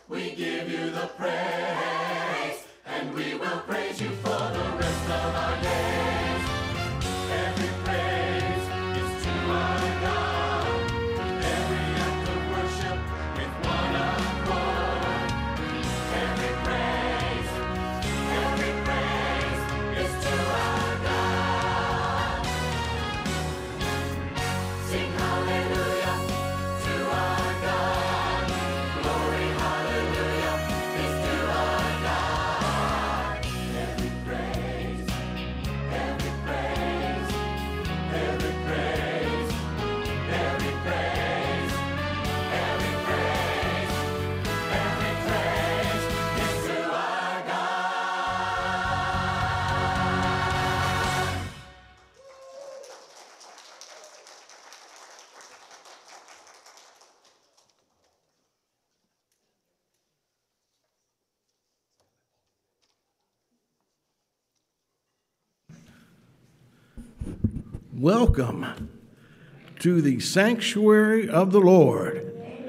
We give you the praise, and we will praise you for the rest of our days. Every praise is to our God. Every act of worship with one accord. Every praise is to our God. Sing hallelujah to our God. Glory, hallelujah, is to our God. Every praise, every praise, every praise, every praise, every praise, every praise is to our God. Welcome to the sanctuary of the Lord.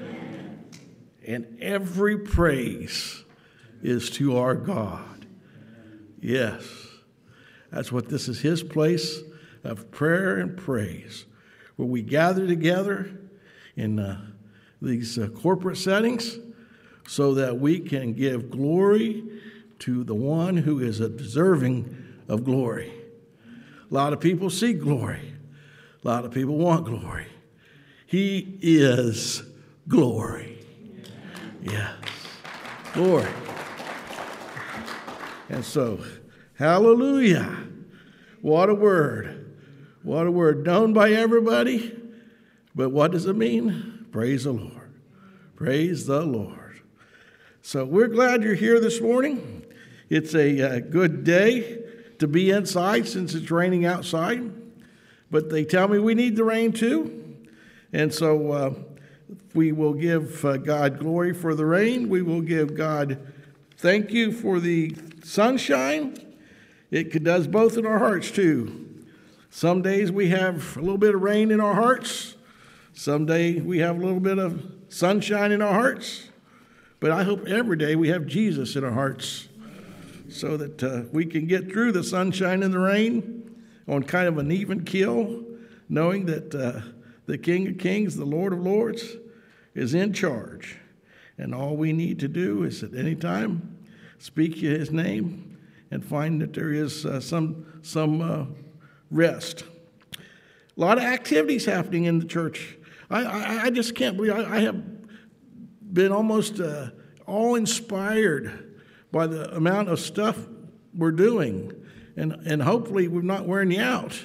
And every praise is to our God. Yes, that's what this is, his place of prayer and praise, where we gather together in these corporate settings so that we can give glory to the one who is deserving of glory. A lot of people seek glory. A lot of people want glory. He is glory. Yes. Glory. And so, hallelujah. What a word. What a word. Known by everybody. But what does it mean? Praise the Lord. Praise the Lord. So we're glad you're here this morning. It's a good day to be inside since it's raining outside. But they tell me we need the rain too. And so we will give God glory for the rain. We will give God thank you for the sunshine. It does both in our hearts too. Some days we have a little bit of rain in our hearts. Some day we have a little bit of sunshine in our hearts. But I hope every day we have Jesus in our hearts, so that we can get through the sunshine and the rain on kind of an even keel, knowing that the King of Kings, the Lord of Lords, is in charge. And all we need to do is at any time speak his name and find that there is some rest. A lot of activities happening in the church. I just can't believe I have been almost awe-inspired by the amount of stuff we're doing, and hopefully we're not wearing you out.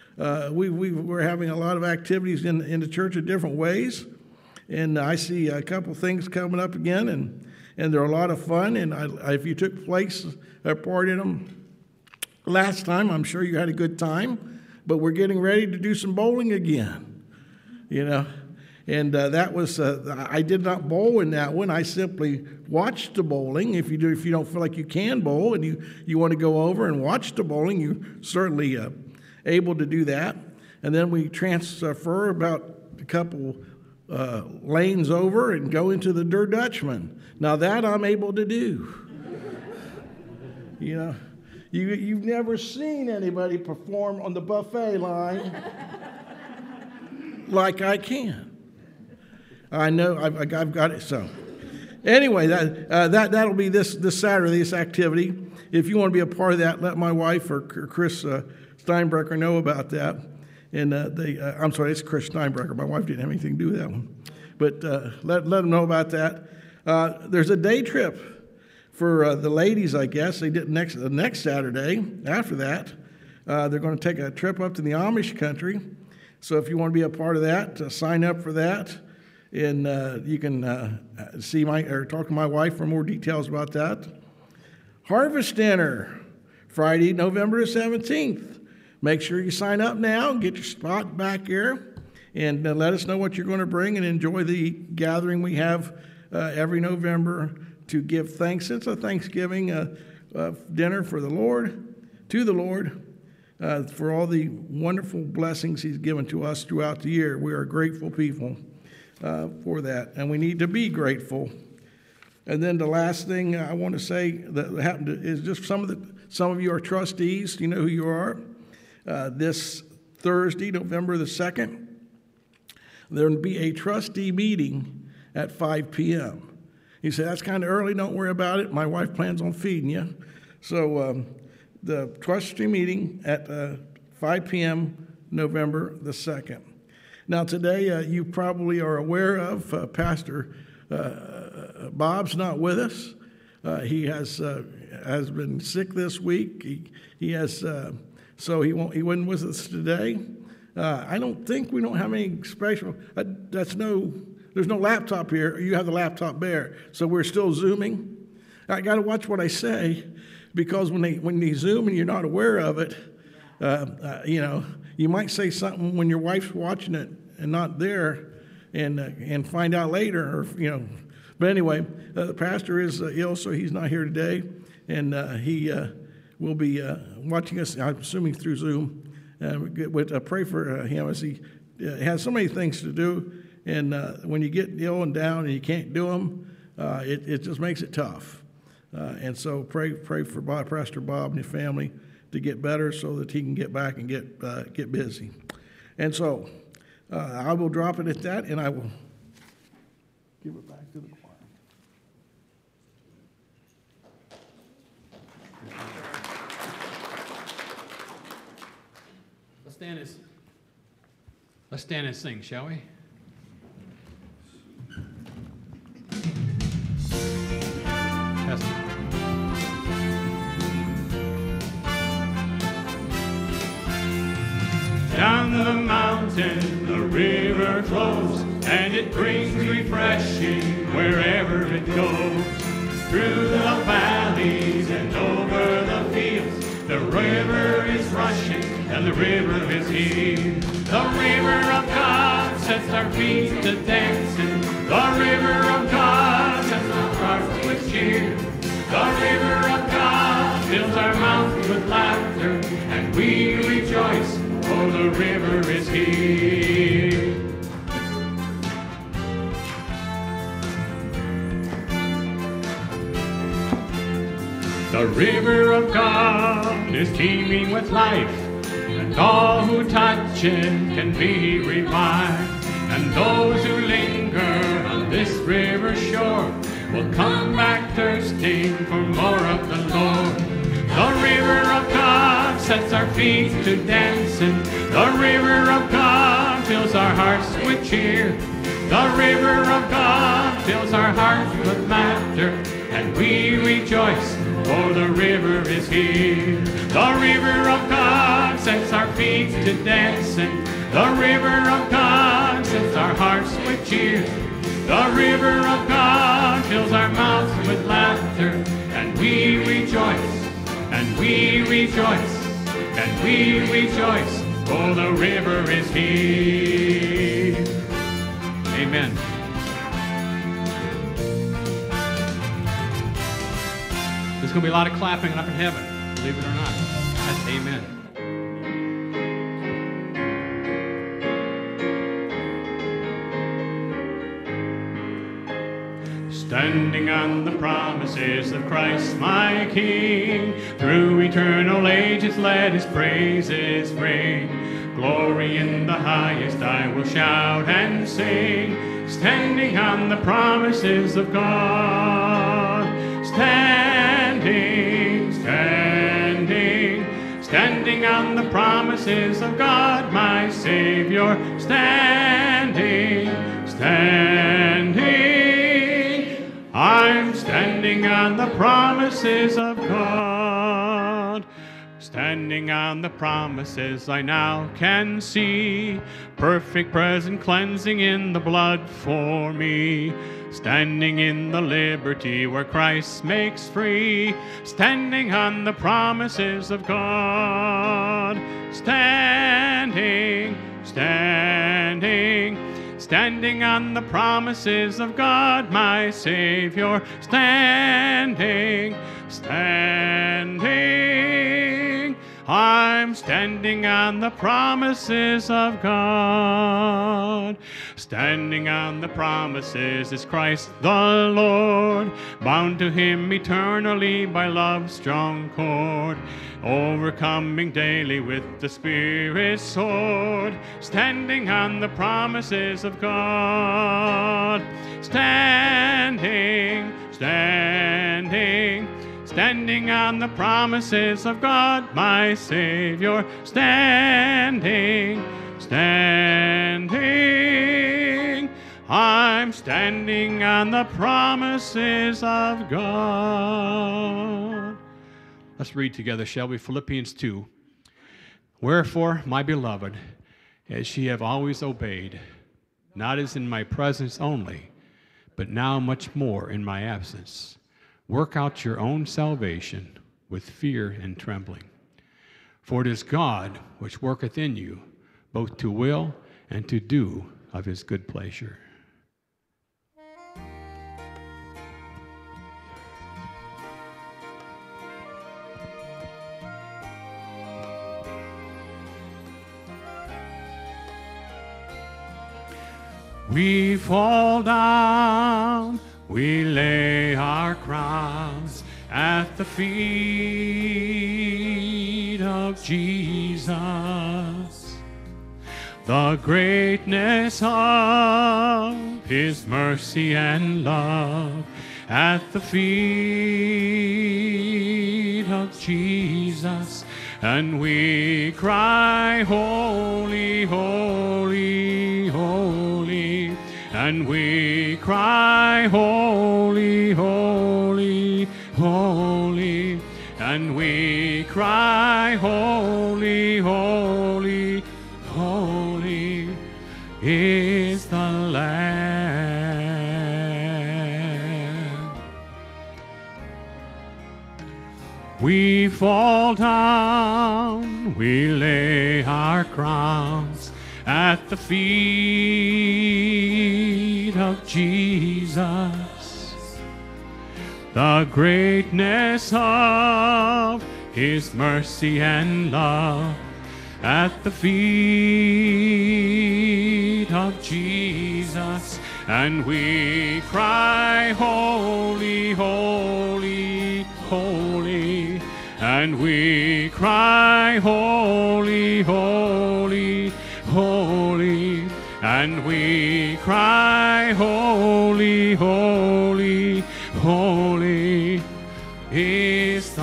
We're having a lot of activities in the church in different ways, and I see a couple things coming up again, and they're a lot of fun. And if you took part in them last time, I'm sure you had a good time. But we're getting ready to do some bowling again, you know. And that was I did not bowl in that one. I simply watched the bowling. If you don't feel like you can bowl and you want to go over and watch the bowling, you're certainly able to do that. And then we transfer about a couple lanes over and go into the Der Dutchman. Now that I'm able to do. You know, you've never seen anybody perform on the buffet line like I can. I know I've got it. So, anyway, that'll be this Saturday, this activity. If you want to be a part of that, let my wife or Chris Steinbrecher know about that. And I'm sorry, it's Chris Steinbrecher. My wife didn't have anything to do with that one, but let them know about that. There's a day trip for the ladies, I guess. They did the next Saturday. After that, they're going to take a trip up to the Amish country. So if you want to be a part of that, sign up for that. And you can talk to my wife for more details about that. Harvest Dinner, Friday, November 17th. Make sure you sign up now, get your spot back here, and let us know what you're going to bring and enjoy the gathering we have every November to give thanks. It's a Thanksgiving dinner for the Lord, to the Lord, for all the wonderful blessings he's given to us throughout the year. We are grateful people for that, and we need to be grateful. And then the last thing I want to say that happened is just some of you are trustees. You know who you are. This Thursday, November the 2nd, there will be a trustee meeting at 5 p.m. You say, that's kind of early. Don't worry about it. My wife plans on feeding you. So the trustee meeting at 5 p.m. November the 2nd. Now today you probably are aware of Pastor Bob's not with us. He has been sick this week. He has so he wasn't with us today. I don't think we don't have any special. There's no laptop here. You have the laptop there, so we're still Zooming. I got to watch what I say, because when they Zoom and you're not aware of it, you might say something when your wife's watching it and not there, and find out later, or But anyway, the pastor is ill, so he's not here today, and he will be watching us, I'm assuming, through Zoom. Pray for him, as he has so many things to do, and when you get ill and down and you can't do them, it just makes it tough. And so pray for Pastor Bob and his family to get better, so that he can get back and get busy. And so I will drop it at that, and I will give it back to the choir. Let's stand and sing, shall we? Down the mountain the river flows, and it brings refreshing wherever it goes. Through the valleys and over the fields, the river is rushing and the river is here. The river of God sets our feet to dancing. The river of God sets our hearts with cheer. The river of God fills our mouths with laughter, and we rejoice, for the river is here. The river of God is teeming with life, and all who touch it can be revived. And those who linger on this river shore will come back thirsting for more of the Lord. The river of God sets our feet to dancing. The river of God fills our hearts with cheer. The river of God fills our hearts with laughter, and we rejoice, for the river is here. The river of God sets our feet to dancing. The river of God sets our hearts with cheer. The river of God fills our mouths with laughter, and we rejoice, and we rejoice, and we rejoice, for the river is here. Amen. There's going to be a lot of clapping up in heaven, believe it or not. That's amen. Standing on the promises of Christ my King, through eternal ages let his praises ring. Glory in the highest I will shout and sing, standing on the promises of God. Standing, standing, standing on the promises of God my Savior. Standing, standing, I'm standing on the promises of God. Standing on the promises I now can see, perfect present cleansing in the blood for me. Standing in the liberty where Christ makes free, standing on the promises of God. Standing, standing, standing on the promises of God, my Savior. Standing, standing, I'm standing on the promises of God. Standing on the promises is Christ the Lord, bound to him eternally by love's strong cord, overcoming daily with the Spirit's sword, standing on the promises of God. Standing, standing, standing on the promises of God, my Savior. Standing, standing, I'm standing on the promises of God. Let's read together, shall we? Philippians 2. Wherefore, my beloved, as ye have always obeyed, not as in my presence only, but now much more in my absence, work out your own salvation with fear and trembling. For it is God which worketh in you, both to will and to do of his good pleasure. We fall down, we lay our crowns at the feet of Jesus. The greatness of his mercy and love at the feet of Jesus. And we cry, holy, holy, holy. And we cry, holy, holy, holy. And we cry, holy, holy, holy is the Lamb. We fall down, we lay our crowns at the feet of Jesus. The greatness of his mercy and love at the feet of Jesus. And we cry, holy, holy, holy. And we cry, holy, holy, holy. And we cry, holy, holy, holy is the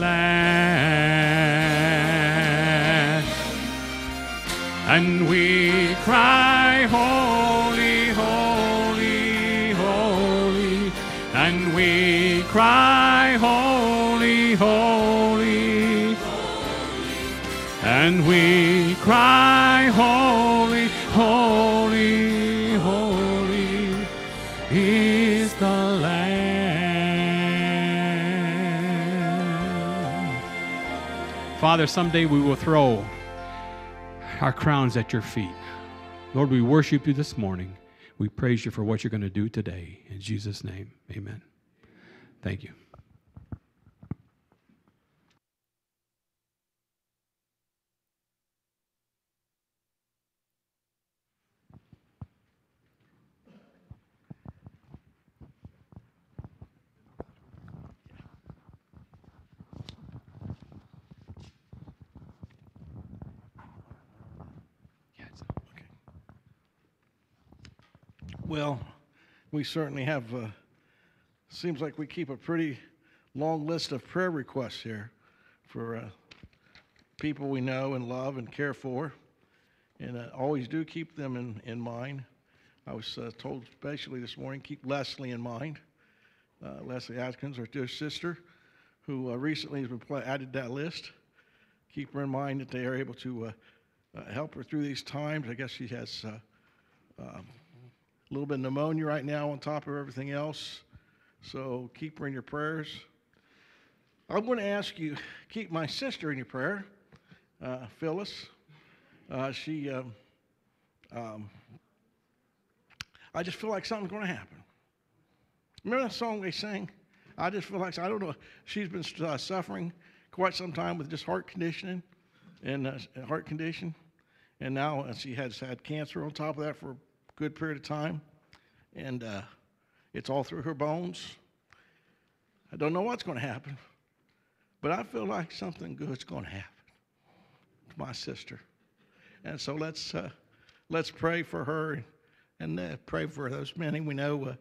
Lamb. And we cry, holy, holy, holy. And we cry, holy, holy, and we cry, holy, holy, holy is the Lamb. Father, someday we will throw our crowns at your feet. Lord, we worship you this morning. We praise you for what you're going to do today. In Jesus' name, amen. Thank you. Well, we certainly have, seems like we keep a pretty long list of prayer requests here for people we know and love and care for, and always do keep them in mind. I was told especially this morning, keep Leslie in mind. Leslie Atkins, our dear sister, who recently has been added to that list. Keep her in mind that they are able to help her through these times. I guess she has a little bit of pneumonia right now on top of everything else. So keep her in your prayers. I'm going to ask you, keep my sister in your prayer, Phyllis. I just feel like something's going to happen. Remember that song they sang? I just feel like, I don't know, she's been suffering quite some time with just heart conditioning. and a heart condition. And now she has had cancer on top of that for a good period of time. And it's all through her bones. I don't know what's going to happen, but I feel like something good's going to happen to my sister. And so let's pray for her and pray for those many. We know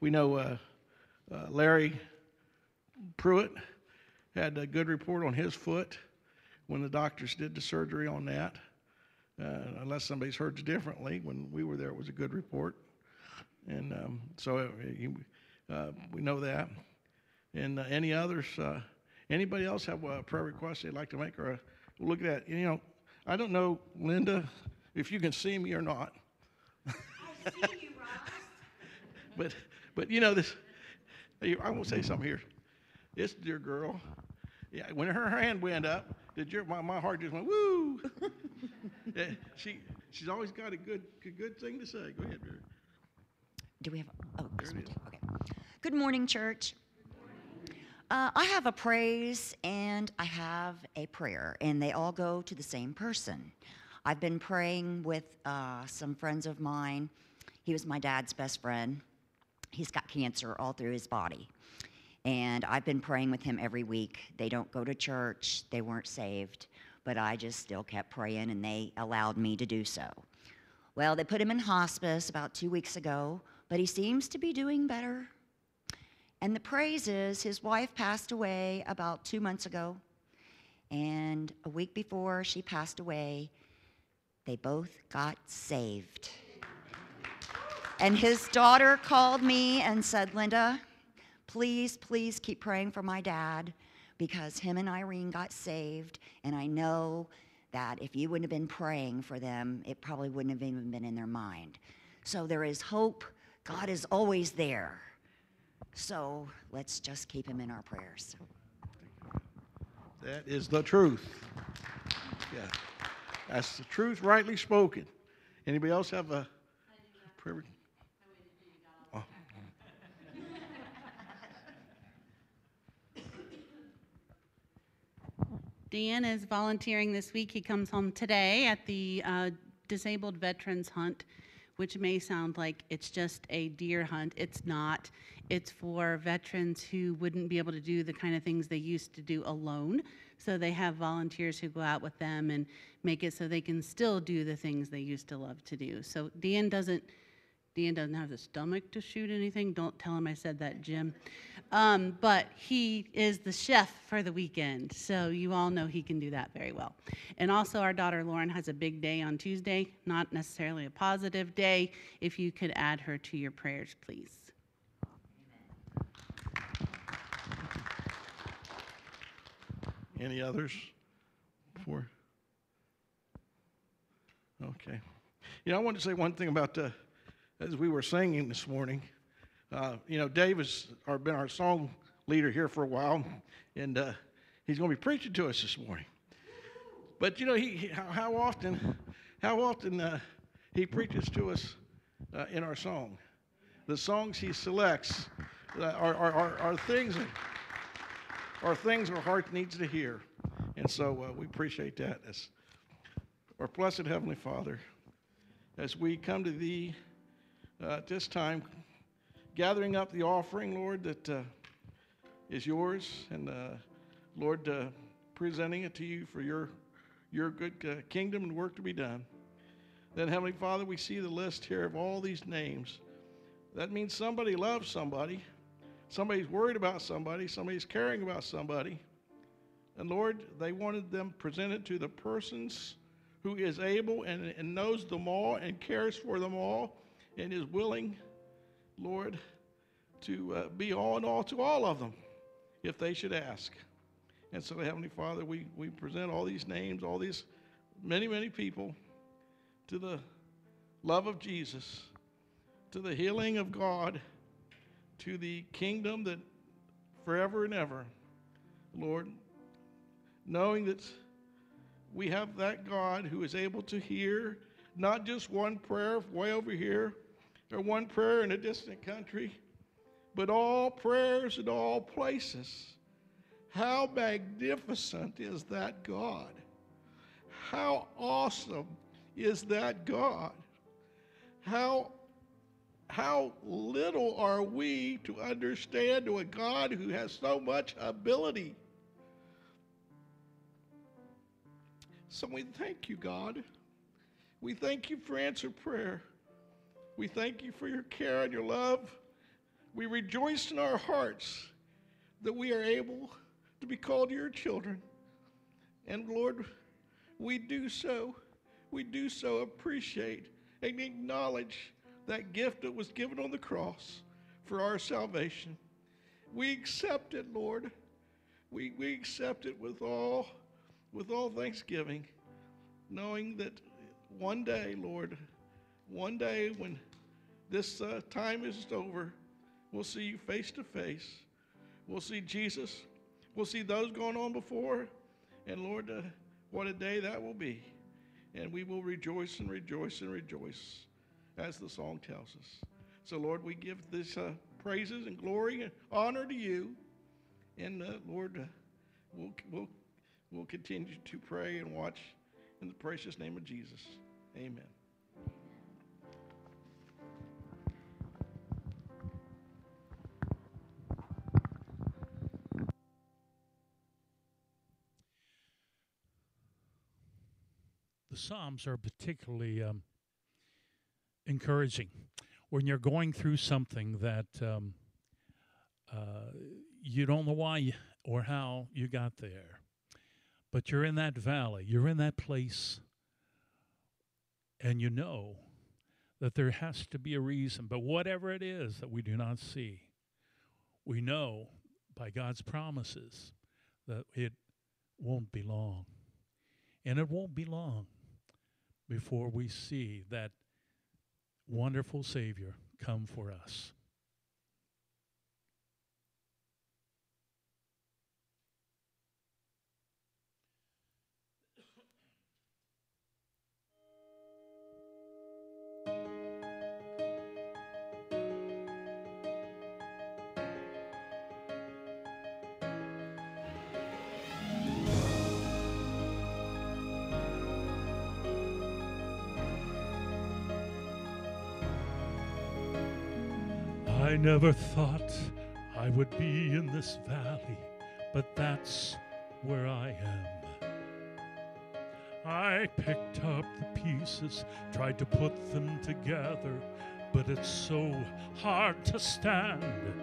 Larry Pruitt had a good report on his foot when the doctors did the surgery on that. Unless somebody's heard differently, when we were there, it was a good report. And so we know that. And any others, anybody else have a prayer request they'd like to make? Or look at that. I don't know, Linda, if you can see me or not. I see you, Ross. But this, I will say something here. This dear girl, yeah, when her hand went up, my heart just went woo. Yeah, she's always got a good thing to say. Go ahead, Mary. Do we have? Okay. Good morning, church. I have a praise and I have a prayer, and they all go to the same person. I've been praying with some friends of mine. He was my dad's best friend. He's got cancer all through his body. And I've been praying with him every week. They don't go to church. They weren't saved. But I just still kept praying, and they allowed me to do so. Well, they put him in hospice about 2 weeks ago, but he seems to be doing better. And the praise is his wife passed away about 2 months ago. And a week before she passed away, they both got saved. And his daughter called me and said, Linda, please keep praying for my dad, because him and Irene got saved, and I know that if you wouldn't have been praying for them, it probably wouldn't have even been in their mind. So there is hope. God is always there. So let's just keep him in our prayers. That is the truth. Yeah, that's the truth rightly spoken. Anybody else have a prayer? Oh. Dan is volunteering this week. He comes home today at the Disabled Veterans Hunt, which may sound like it's just a deer hunt. It's not. It's for veterans who wouldn't be able to do the kind of things they used to do alone. So they have volunteers who go out with them and make it so they can still do the things they used to love to do. So Dan doesn't have the stomach to shoot anything. Don't tell him I said that, Jim. But he is the chef for the weekend, so you all know he can do that very well. And also our daughter Lauren has a big day on Tuesday, not necessarily a positive day. If you could add her to your prayers, please. Any others? Before? Okay. I wanted to say one thing about as we were singing this morning. Dave has been our song leader here for a while, and he's going to be preaching to us this morning. But how often he preaches to us in our song. The songs he selects are things our heart needs to hear, and so we appreciate that. As our blessed Heavenly Father, as we come to Thee at this time, gathering up the offering, Lord, that is yours, and Lord, presenting it to you for your good kingdom and work to be done. Then, Heavenly Father, we see the list here of all these names. That means somebody loves somebody, somebody's worried about somebody, somebody's caring about somebody. And Lord, they wanted them presented to the persons who is able and knows them all and cares for them all and is willing, Lord, to be all in all to all of them if they should ask. And so, Heavenly Father, we present all these names, all these many, many people to the love of Jesus, to the healing of God, to the kingdom that forever and ever, Lord, knowing that we have that God who is able to hear not just one prayer way over here or one prayer in a distant country, but all prayers in all places. How magnificent is that God? How awesome is that God? How little are we to understand to a God who has so much ability? So we thank you, God. We thank you for answered prayer. We thank you for your care and your love. We rejoice in our hearts that we are able to be called your children. And Lord, we do so appreciate and acknowledge that gift that was given on the cross for our salvation. We accept it, Lord. We accept it with all thanksgiving, knowing that one day, Lord, one day when this time is over, we'll see you face to face. We'll see Jesus. We'll see those going on before. And Lord, what a day that will be. And we will rejoice and rejoice and rejoice, as the song tells us. So, Lord, we give this praises and glory and honor to you. And, Lord, we'll continue to pray and watch in the precious name of Jesus. Amen. The Psalms are particularly encouraging when you're going through something that you don't know why or how you got there, but you're in that valley, you're in that place, and you know that there has to be a reason. But whatever it is that we do not see, we know by God's promises that it won't be long. And it won't be long before we see that wonderful Savior come for us. I never thought I would be in this valley, but that's where I am. I picked up the pieces, tried to put them together, but it's so hard to stand.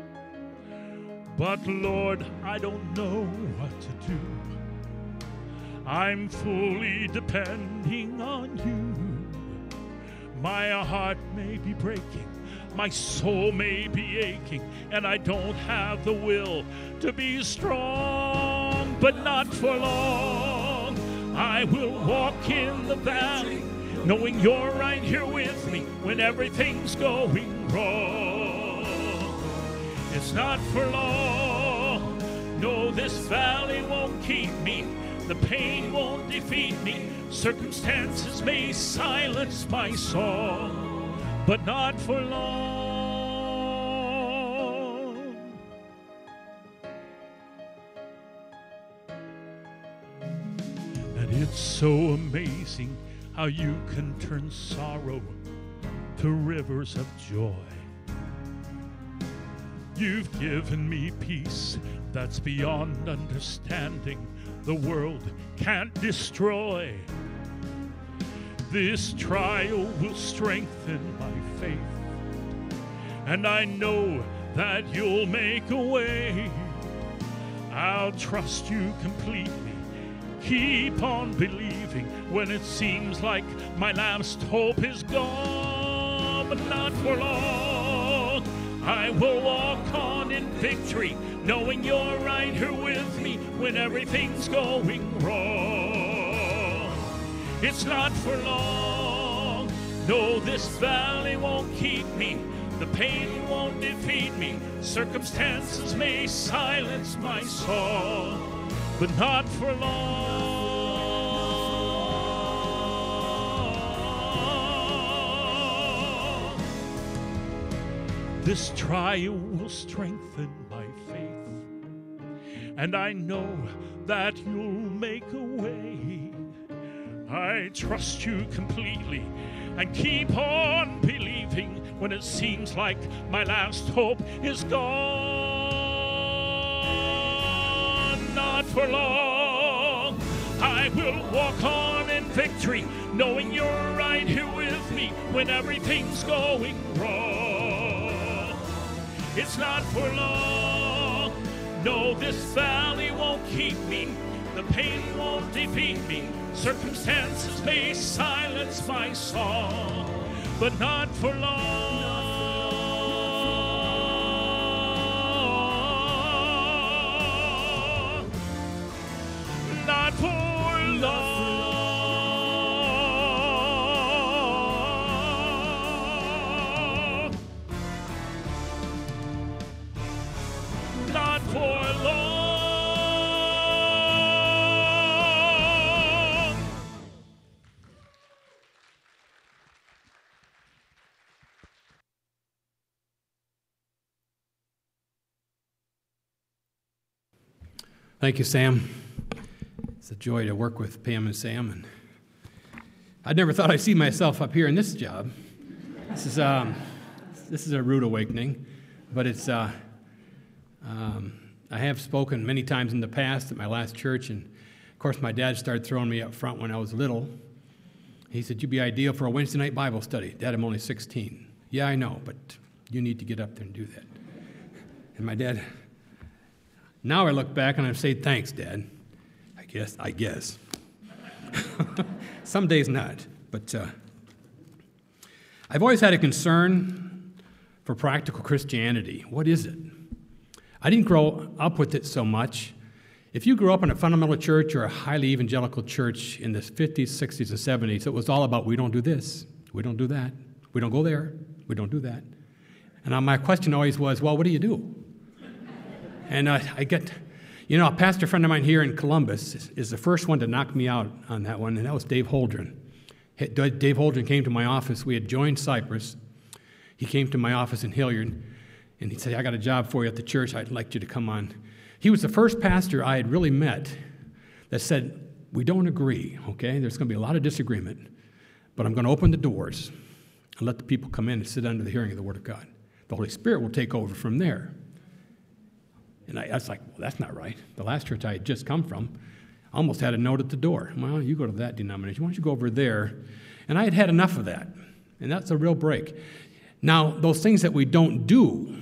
But Lord, I don't know what to do. I'm fully depending on you. My heart may be breaking, my soul may be aching, and I don't have the will to be strong, but not for long. I will walk in the valley, knowing you're right here with me when everything's going wrong. It's not for long. No, this valley won't keep me. The pain won't defeat me. Circumstances may silence my song, but not for long. And it's so amazing how you can turn sorrow to rivers of joy. You've given me peace that's beyond understanding, the world can't destroy. This trial will strengthen my faith, and I know that you'll make a way. I'll trust you completely, keep on believing when it seems like my last hope is gone, but not for long. I will walk on in victory, knowing you're right here with me when everything's going wrong. It's not for long. No, this valley won't keep me. The pain won't defeat me. Circumstances may silence my song, but not for long. This trial will strengthen my faith, and I know that you'll make a way. I trust you completely and keep on believing when it seems like my last hope is gone. Not for long. I will walk on in victory, knowing you're right here with me when everything's going wrong. It's not for long. No, this valley won't keep me. The pain won't defeat me. Circumstances may silence my song, but not for long. Not for long. Not for long. Thank you, Sam. It's a joy to work with Pam and Sam. And I never thought I'd see myself up here in this job. This is a rude awakening, but it's. I have spoken many times in the past at my last church, and of course my dad started throwing me up front when I was little. He said, "You'd be ideal for a Wednesday night Bible study." Dad, I'm only 16. Yeah, I know, but you need to get up there and do that. And my dad. Now I look back and I say, "Thanks, Dad." I guess. Some days not. But I've always had a concern for practical Christianity. What is it? I didn't grow up with it so much. If you grew up in a fundamental church or a highly evangelical church in the 50s, 60s, and 70s, it was all about, we don't do this, we don't do that, we don't go there, we don't do that. And my question always was, well, what do you do? And a pastor friend of mine here in Columbus is the first one to knock me out on that one, and that was Dave Holdren. Dave Holdren came to my office. We had joined Cypress. He came to my office in Hilliard, and he said, "I got a job for you at the church. I'd like you to come on." He was the first pastor I had really met that said, "We don't agree, okay? There's going to be a lot of disagreement, but I'm going to open the doors and let the people come in and sit under the hearing of the Word of God. The Holy Spirit will take over from there." And I was like, well, that's not right. The last church I had just come from almost had a note at the door. Well, you go to that denomination. Why don't you go over there? And I had had enough of that. And that's a real break. Now, those things that we don't do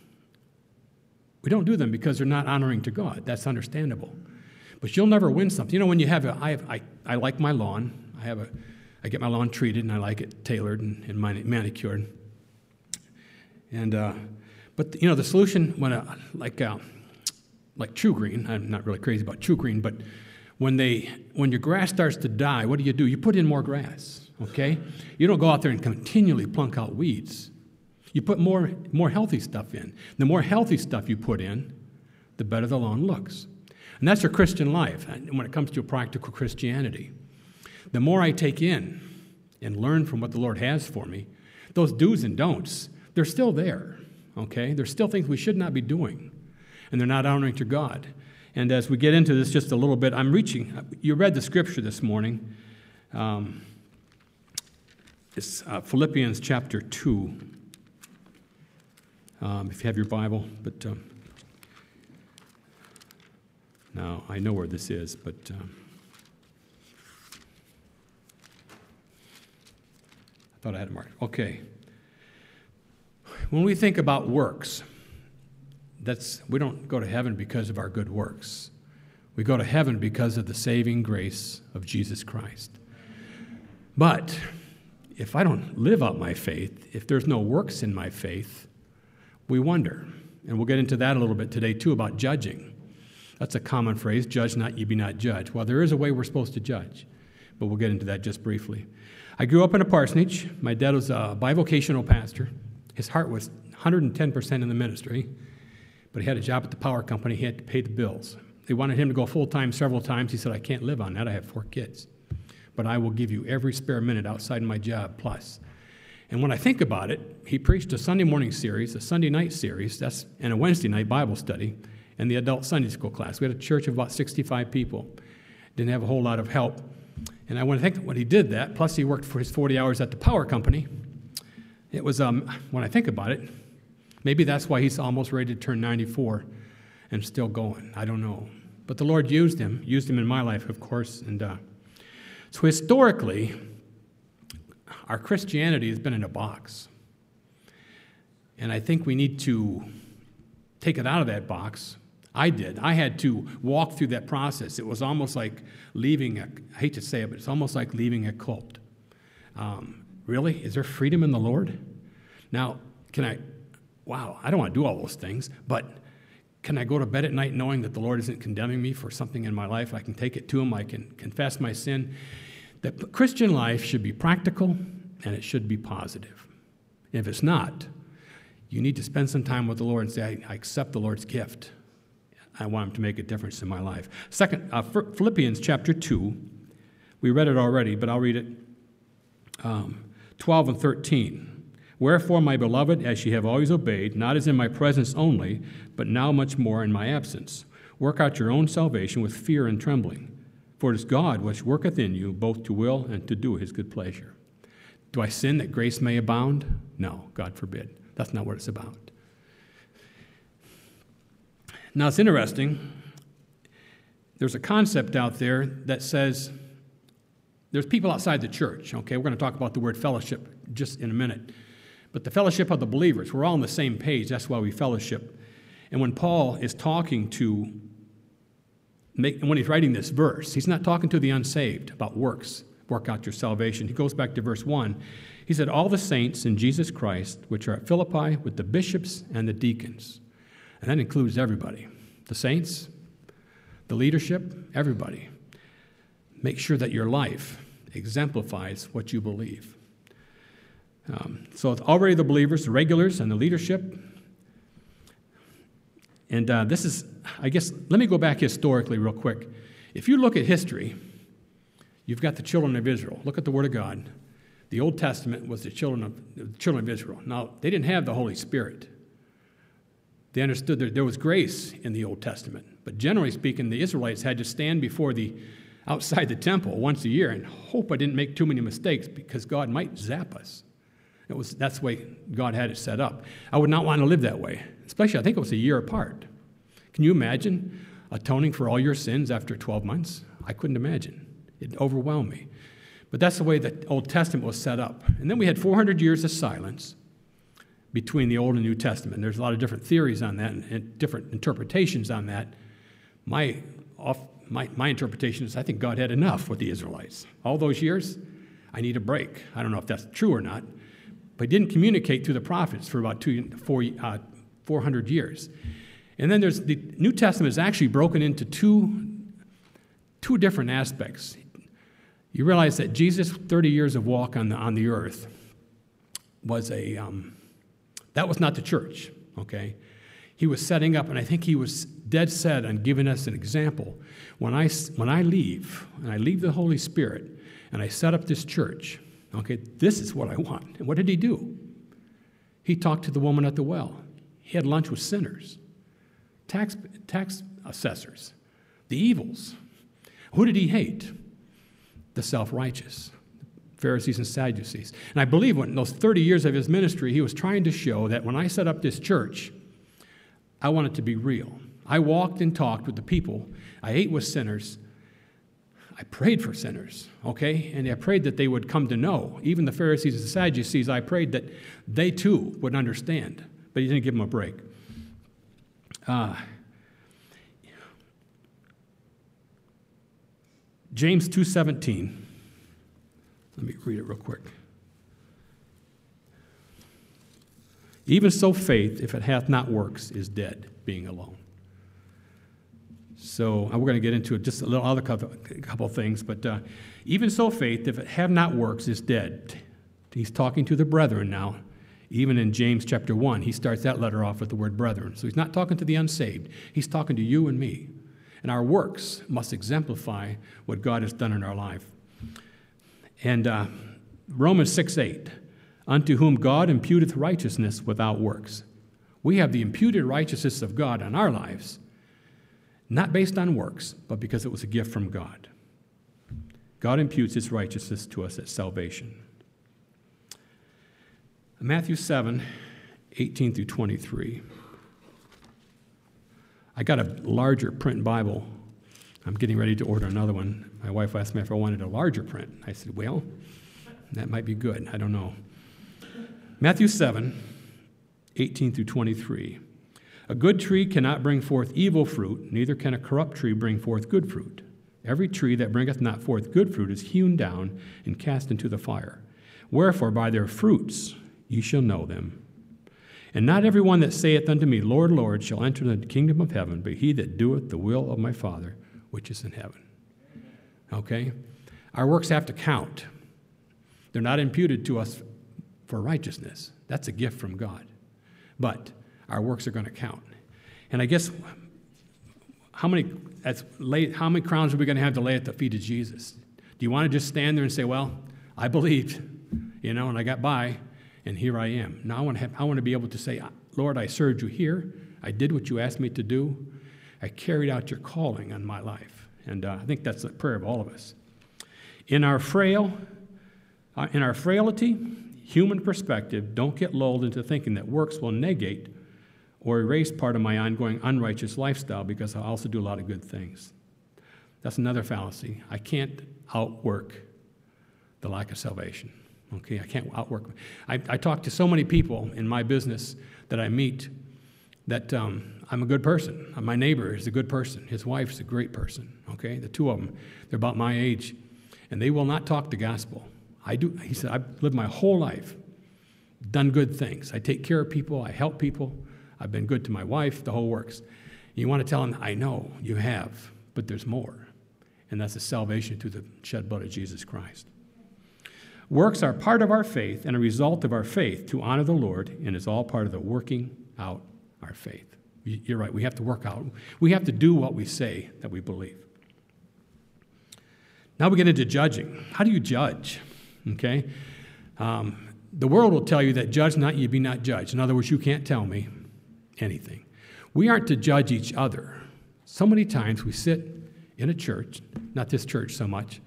them because they're not honoring to God. That's understandable. But you'll never win something. You know, when you have I like my lawn. I get my lawn treated, and I like it tailored and manicured. And but the solution when like True Green, I'm not really crazy about True Green, but when your grass starts to die, what do? You put in more grass, okay? You don't go out there and continually plunk out weeds. You put more healthy stuff in. The more healthy stuff you put in, the better the lawn looks. And that's your Christian life when it comes to practical Christianity. The more I take in and learn from what the Lord has for me, those do's and don'ts, they're still there. Okay, there's still things we should not be doing, and they're not honoring to God. And as we get into this just a little bit, you read the scripture this morning. It's Philippians chapter 2, if you have your Bible. But now, I know where this is, but I thought I had it marked. Okay. When we think about works, we don't go to heaven because of our good works. We go to heaven because of the saving grace of Jesus Christ. But if I don't live out my faith, if there's no works in my faith, we wonder. And we'll get into that a little bit today, too, about judging. That's a common phrase, judge not, ye be not judged. Well, there is a way we're supposed to judge, but we'll get into that just briefly. I grew up in a parsonage. My dad was a bivocational pastor. His heart was 110% in the ministry, but he had a job at the power company. He had to pay the bills. They wanted him to go full-time several times. He said, "I can't live on that. I have 4 kids. But I will give you every spare minute outside my job plus." And when I think about it, he preached a Sunday morning series, a Sunday night series, and a Wednesday night Bible study, and the adult Sunday school class. We had a church of about 65 people. Didn't have a whole lot of help. And I want to think when he did that, plus he worked for his 40 hours at the power company, it was, when I think about it, maybe that's why he's almost ready to turn 94 and still going. I don't know. But the Lord used him in my life, of course. And so historically, our Christianity has been in a box. And I think we need to take it out of that box. I did. I had to walk through that process. It was almost like leaving I hate to say it, but it's almost like leaving a cult. Really? Is there freedom in the Lord? Now, I don't want to do all those things, but can I go to bed at night knowing that the Lord isn't condemning me for something in my life? I can take it to him. I can confess my sin. The Christian life should be practical, and it should be positive. If it's not, you need to spend some time with the Lord and say, I accept the Lord's gift. I want him to make a difference in my life. Second, Philippians chapter 2. We read it already, but I'll read it. 12 and 13. Wherefore, my beloved, as ye have always obeyed, not as in my presence only, but now much more in my absence, work out your own salvation with fear and trembling. For it is God which worketh in you both to will and to do his good pleasure. Do I sin that grace may abound? No, God forbid. That's not what it's about. Now, it's interesting. There's a concept out there that says there's people outside the church. Okay, we're going to talk about the word fellowship just in a minute. But the fellowship of the believers, we're all on the same page. That's why we fellowship. And when Paul is talking when he's writing this verse, he's not talking to the unsaved about works, work out your salvation. He goes back to verse 1. He said, all the saints in Jesus Christ, which are at Philippi, with the bishops and the deacons. And that includes everybody. The saints, the leadership, everybody. Make sure that your life exemplifies what you believe. So it's already the believers, the regulars, and the leadership. And this is, I guess, let me go back historically real quick. If you look at history, you've got the children of Israel. Look at the Word of God. The Old Testament was the children of Israel. Now, they didn't have the Holy Spirit. They understood that there was grace in the Old Testament. But generally speaking, the Israelites had to stand outside the temple once a year and hope I didn't make too many mistakes because God might zap us. That's the way God had it set up. I would not want to live that way, especially I think it was a year apart. Can you imagine atoning for all your sins after 12 months? I couldn't imagine. It overwhelmed me. But that's the way the Old Testament was set up. And then we had 400 years of silence between the Old and New Testament. There's a lot of different theories on that and different interpretations on that. My interpretation is I think God had enough with the Israelites. All those years, I need a break. I don't know if that's true or not. But he didn't communicate through the prophets for about 400 years. And then the New Testament is actually broken into two different aspects. You realize that Jesus' 30 years of walk on the earth was that was not the church, okay? He was setting up, and I think he was dead set on giving us an example. When I leave, and I leave the Holy Spirit, and I set up this church, okay, this is what I want. And what did he do? He talked to the woman at the well. He had lunch with sinners, tax assessors, the evils. Who did he hate? The self-righteous, Pharisees and Sadducees. And I believe in those 30 years of his ministry, he was trying to show that when I set up this church, I want it to be real. I walked and talked with the people. I ate with sinners. I prayed for sinners, okay? And I prayed that they would come to know. Even the Pharisees and the Sadducees, I prayed that they too would understand. But he didn't give them a break. James 2:17. Let me read it real quick. Even so faith, if it hath not works, is dead, being alone. So we're going to get into just a little other couple of things, but even so faith, if it have not works, is dead. He's talking to the brethren now. Even in James chapter 1, he starts that letter off with the word brethren. So he's not talking to the unsaved. He's talking to you and me. And our works must exemplify what God has done in our life. And Romans 6:8, unto whom God imputeth righteousness without works. We have the imputed righteousness of God on our lives, not based on works, but because it was a gift from God. God imputes his righteousness to us at salvation. Matthew 7, 18 through 23. I got a larger print Bible. I'm getting ready to order another one. My wife asked me if I wanted a larger print. I said, well, that might be good. I don't know. Matthew 7, 18 through 23. A good tree cannot bring forth evil fruit, neither can a corrupt tree bring forth good fruit. Every tree that bringeth not forth good fruit is hewn down and cast into the fire. Wherefore by their fruits ye shall know them. And not every one that saith unto me, Lord, Lord, shall enter the kingdom of heaven, but he that doeth the will of my Father which is in heaven. Okay? Our works have to count. They're not imputed to us for righteousness. That's a gift from God. But our works are going to count. And I guess how many crowns are we going to have to lay at the feet of Jesus? Do you want to just stand there and say, well, I believed, and I got by, and here I am. Now I want to be able to say, Lord, I served you here. I did what you asked me to do. I carried out your calling on my life. And I think that's the prayer of all of us. In our frailty, human perspective, don't get lulled into thinking that works will negate or erase part of my ongoing unrighteous lifestyle because I also do a lot of good things. That's another fallacy. I can't outwork the lack of salvation. Okay, I can't outwork. I talk to so many people in my business that I meet that I'm a good person. My neighbor is a good person. His wife's a great person. Okay, the two of them, they're about my age, and they will not talk the gospel. I do. He said, I've lived my whole life, done good things. I take care of people. I help people. I've been good to my wife, the whole works. You want to tell them, I know you have, but there's more. And that's the salvation through the shed blood of Jesus Christ. Works are part of our faith and a result of our faith to honor the Lord, and is all part of the working out our faith. You're right, we have to work out. We have to do what we say that we believe. Now we get into judging. How do you judge? Okay? The world will tell you that judge not, ye be not judged. In other words, you can't tell me anything. We aren't to judge each other. So many times we sit in a church, not this church so much,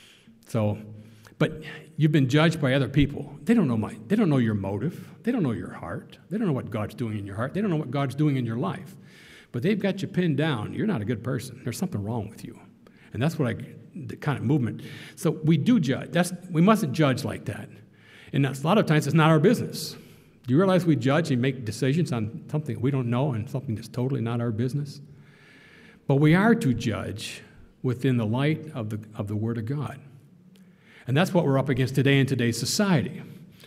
but you've been judged by other people. They don't know your motive. They don't know your heart. They don't know what God's doing in your heart. They don't know what God's doing in your life. But they've got you pinned down. You're not a good person. There's something wrong with you. And that's the kind of movement. So we do judge. We mustn't judge like that. And a lot of times it's not our business. Do you realize we judge and make decisions on something we don't know and something that's totally not our business? But we are to judge within the light of the Word of God. And that's what we're up against today in today's society.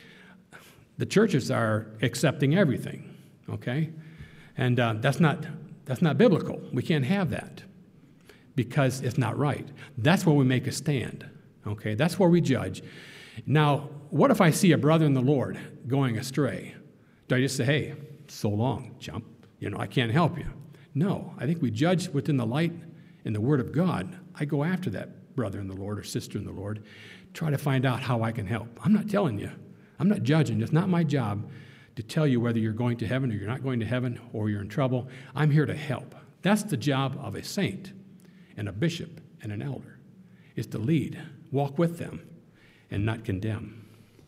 The churches are accepting everything, okay? And that's not biblical. We can't have that because it's not right. That's where we make a stand, okay? That's where we judge. Now, what if I see a brother in the Lord going astray? Do I just say, hey, so long, chump, I can't help you? No, I think we judge within the light in the Word of God. I go after that brother in the Lord or sister in the Lord, try to find out how I can help. I'm not telling you. I'm not judging. It's not my job to tell you whether you're going to heaven or you're not going to heaven or you're in trouble. I'm here to help. That's the job of a saint and a bishop and an elder, is to lead, walk with them, and not condemn.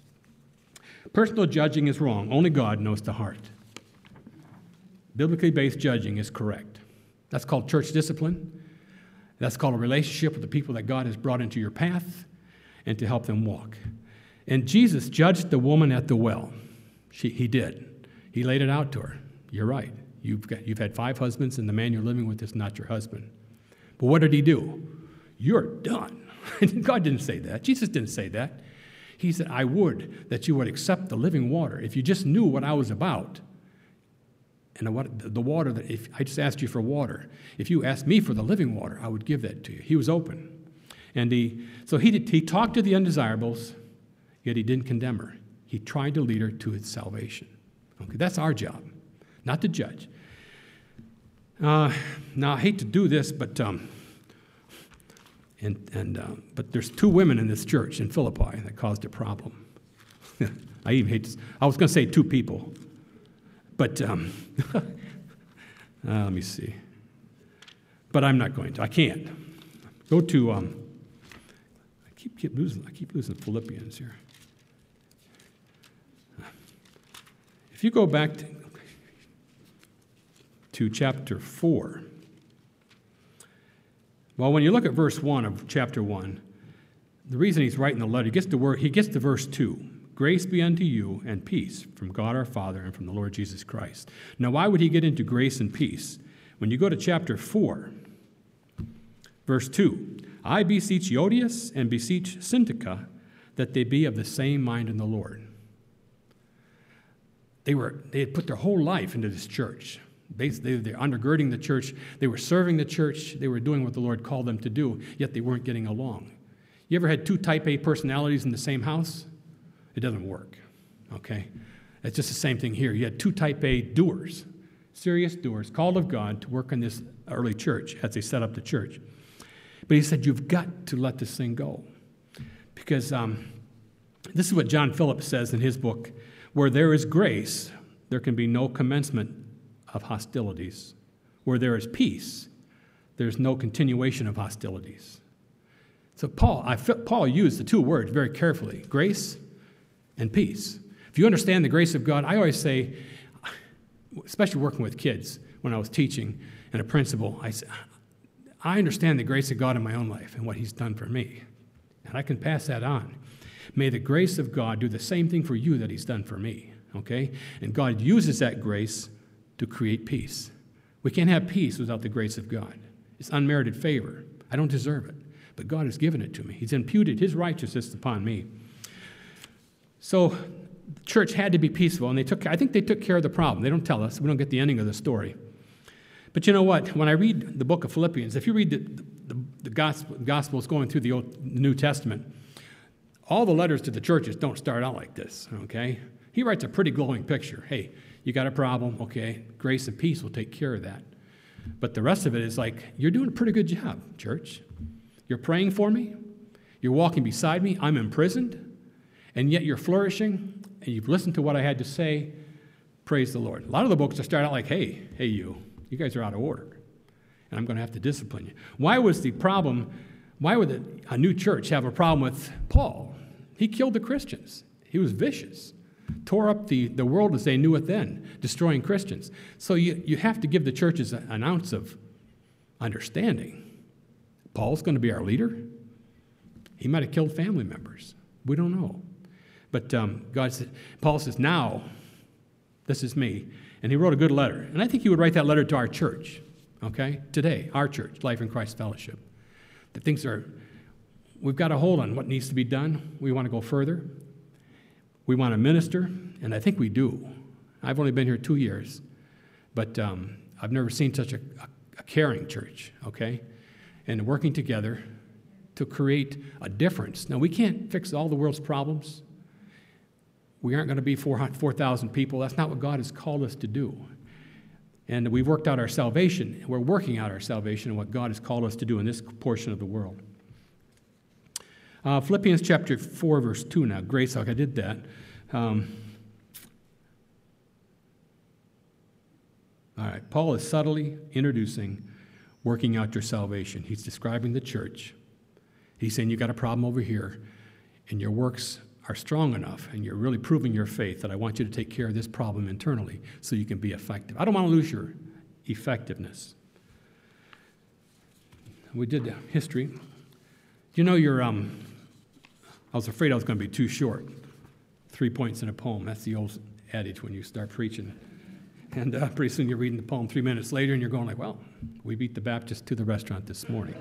Personal judging is wrong. Only God knows the heart. Biblically based judging is correct. That's called church discipline. That's called a relationship with the people that God has brought into your path and to help them walk. And Jesus judged the woman at the well. He did. He laid it out to her. You're right. You've had 5 husbands, and the man you're living with is not your husband. But what did he do? You're done. God didn't say that. Jesus didn't say that. He said, I would that you would accept the living water. If you just knew what I was about, and the water, that if I just asked you for water, if you asked me for the living water, I would give that to you. He was open. And he talked to the undesirables, yet he didn't condemn her. He tried to lead her to his salvation. Okay, that's our job, not to judge. Now, I hate to do this, but but there's 2 women in this church in Philippi that caused a problem. I even hate to, I was going to say 2 people, but let me see. But I'm not going to. I can't. Go to, I I keep losing Philippians here. If you go back to chapter 4, well, when you look at verse 1 of chapter 1, the reason he's writing the letter, he gets to verse 2. Grace be unto you and peace from God our Father and from the Lord Jesus Christ. Now, why would he get into grace and peace? When you go to chapter 4, verse 2, I beseech Euodias and beseech Syntyche that they be of the same mind in the Lord. They had put their whole life into this church. They're undergirding the church. They were serving the church. They were doing what the Lord called them to do, yet they weren't getting along. You ever had two type A personalities in the same house? It doesn't work, okay? It's just the same thing here. You had two type A doers, serious doers, called of God to work in this early church as they set up the church. But he said, you've got to let this thing go. Because this is what John Phillips says in his book, where there is grace, there can be no commencement of hostilities. Where there is peace, there's no continuation of hostilities. So Paul used the two words very carefully, grace and peace. If you understand the grace of God, I always say, especially working with kids when I was teaching and a principal, I say, I understand the grace of God in my own life and what he's done for me. And I can pass that on. May the grace of God do the same thing for you that he's done for me, okay? And God uses that grace to create peace. We can't have peace without the grace of God. It's unmerited favor. I don't deserve it, but God has given it to me. He's imputed his righteousness upon me. So the church had to be peaceful, and I think they took care of the problem. They don't tell us. We don't get the ending of the story. But you know what? When I read the book of Philippians, if you read the Gospels going through the New Testament, all the letters to the churches don't start out like this, okay? He writes a pretty glowing picture. Hey, you got a problem? Okay, grace and peace will take care of that. But the rest of it is like, you're doing a pretty good job, church. You're praying for me. You're walking beside me. I'm imprisoned. And yet you're flourishing, and you've listened to what I had to say. Praise the Lord. A lot of the books start out like, hey, you guys are out of order, and I'm going to have to discipline you. Why would a new church have a problem with Paul? He killed the Christians. He was vicious, tore up the world as they knew it then, destroying Christians. So you have to give the churches an ounce of understanding. Paul's going to be our leader. He might have killed family members. We don't know. But Paul says, now, this is me. And he wrote a good letter. And I think he would write that letter to our church, okay? Today, our church, Life in Christ Fellowship. We've got a hold on what needs to be done. We want to go further. We want to minister, and I think we do. I've only been here 2 years, but I've never seen such a caring church, okay? And working together to create a difference. Now, we can't fix all the world's problems. We aren't going to be 4,000 people. That's not what God has called us to do. And we've worked out our salvation. We're working out our salvation and what God has called us to do in this portion of the world. Philippians chapter 4, verse 2 now. Grace, I did that. All right, Paul is subtly introducing working out your salvation. He's describing the church. He's saying you got a problem over here, and your works are strong enough, and you're really proving your faith that I want you to take care of this problem internally so you can be effective. I don't want to lose your effectiveness. We did history. You know, I was afraid I was going to be too short. 3 points in a poem. That's the old adage when you start preaching. And pretty soon you're reading the poem 3 minutes later, and you're going like, well, we beat the Baptist to the restaurant this morning.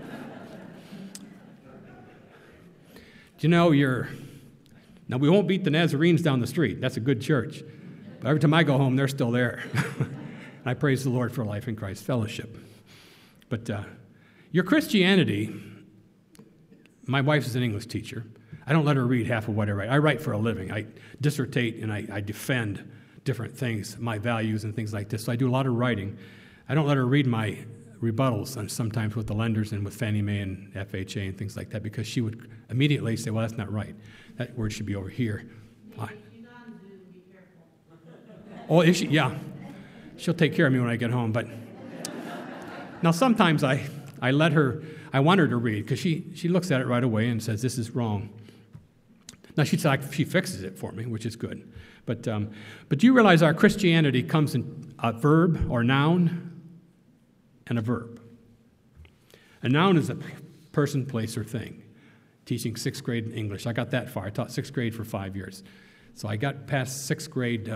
You know, now we won't beat the Nazarenes down the street. That's a good church. But every time I go home, they're still there. I praise the Lord for Life in Christ Fellowship. But your Christianity, my wife is an English teacher. I don't let her read half of what I write. I write for a living. I dissertate and I defend different things, my values and things like this. So I do a lot of writing. I don't let her read my rebuttals, and sometimes with the lenders and with Fannie Mae and FHA and things like that, because she would immediately say, well, that's not right. That word should be over here. Oh, is she? Yeah. She'll take care of me when I get home. But now sometimes I I want her to read, because she looks at it right away and says, this is wrong. Now, she fixes it for me, which is good. But do you realize our Christianity comes in a verb or noun and a verb? A noun is a person, place, or thing. Teaching 6th grade English. I got that far. I taught 6th grade for 5 years. So I got past 6th grade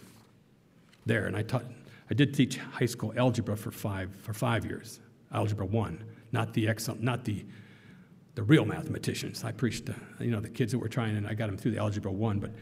there, and I did teach high school algebra for 5 years. Algebra 1, not the real mathematicians. I preached the kids that were trying, and I got them through the algebra 1, but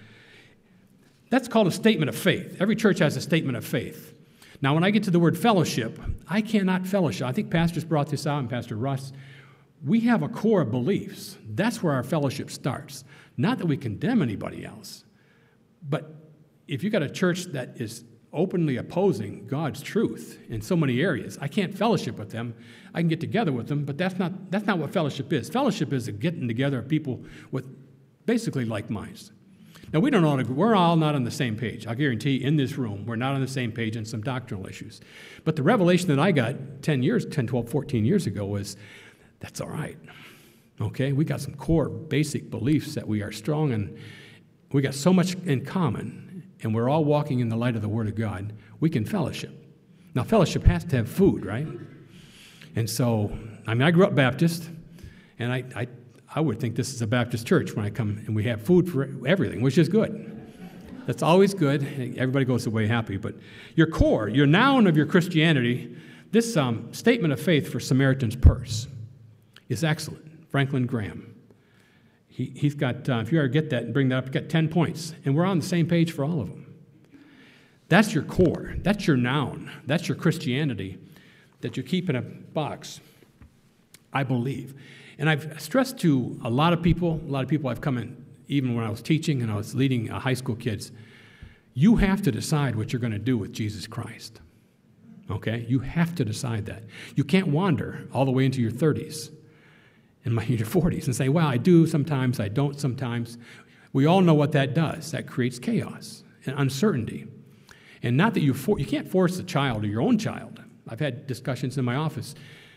that's called a statement of faith. Every church has a statement of faith. Now, when I get to the word fellowship, I cannot fellowship. I think pastors brought this out, and Pastor Russ. We have a core of beliefs. That's where our fellowship starts. Not that we condemn anybody else, but if you've got a church that is openly opposing God's truth in so many areas, I can't fellowship with them. I can get together with them, but that's not what fellowship is. Fellowship is a getting together of people with basically like minds. Now, we're all not on the same page. I'll guarantee in this room, we're not on the same page on some doctrinal issues. But the revelation that I got 10, 12, 14 years ago was, that's all right. Okay? We got some core basic beliefs that we are strong, and we got so much in common, and we're all walking in the light of the Word of God. We can fellowship. Now, fellowship has to have food, right? And so, I grew up Baptist, and I would think this is a Baptist church when I come and we have food for everything, which is good. That's always good. Everybody goes away happy. But your core, your noun of your Christianity, this statement of faith for Samaritan's Purse is excellent. Franklin Graham. He's got, if you ever get that and bring that up, you've got 10 points. And we're on the same page for all of them. That's your core. That's your noun. That's your Christianity that you keep in a box, I believe. And I've stressed to a lot of people I've come in, even when I was teaching and I was leading high school kids, you have to decide what you're going to do with Jesus Christ. Okay? You have to decide that. You can't wander all the way into your 30s and your 40s and say, well, I do sometimes, I don't sometimes. We all know what that does. That creates chaos and uncertainty. And not that you can't force a child or your own child. I've had discussions in my office.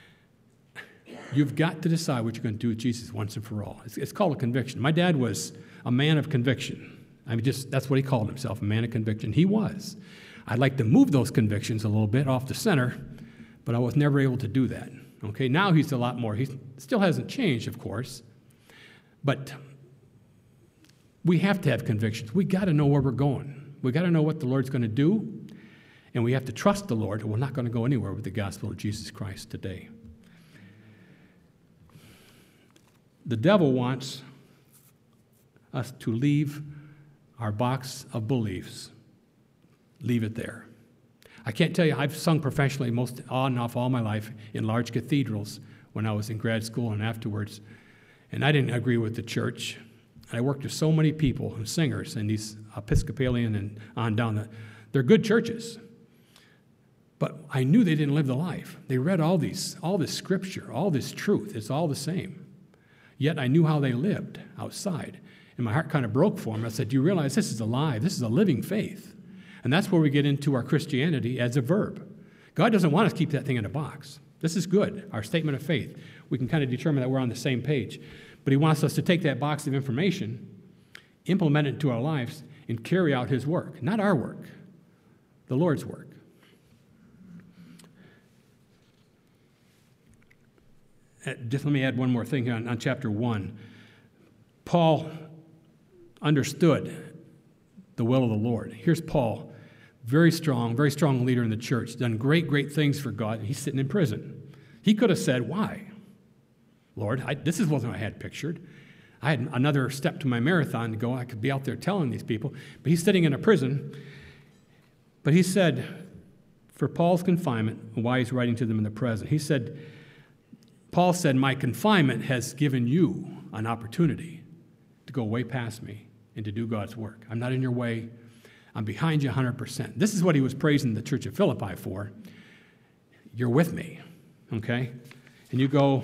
You've got to decide what you're going to do with Jesus once and for all. It's called a conviction. My dad was a man of conviction. That's what he called himself, a man of conviction. He was. I'd like to move those convictions a little bit off the center, but I was never able to do that. Okay, now he's a lot more. He still hasn't changed, of course, but we have to have convictions. We got to know where we're going. We got to know what the Lord's going to do, and we have to trust the Lord, or we're not going to go anywhere with the gospel of Jesus Christ today. The devil wants us to leave our box of beliefs. Leave it there. I can't tell you, I've sung professionally most on and off all my life in large cathedrals when I was in grad school and afterwards, and I didn't agree with the church. I worked with so many people and singers in these Episcopalian and on down. They're good churches, but I knew they didn't live the life. They read all this scripture, all this truth. It's all the same. Yet I knew how they lived outside. And my heart kind of broke for them. I said, do you realize this is alive? This is a living faith. And that's where we get into our Christianity as a verb. God doesn't want us to keep that thing in a box. This is good, our statement of faith. We can kind of determine that we're on the same page. But he wants us to take that box of information, implement it into our lives, and carry out his work. Not our work, the Lord's work. Just let me add one more thing here on chapter 1. Paul understood the will of the Lord. Here's Paul, very strong leader in the church, done great things for God, and he's sitting in prison. He could have said, why? Lord, this wasn't what I had pictured. I had another step to my marathon to go. I could be out there telling these people. But he's sitting in a prison. But he said, for Paul's confinement, and why he's writing to them in the present, Paul said, my confinement has given you an opportunity to go way past me and to do God's work. I'm not in your way. I'm behind you 100%. This is what he was praising the church of Philippi for. You're with me, okay? And you go,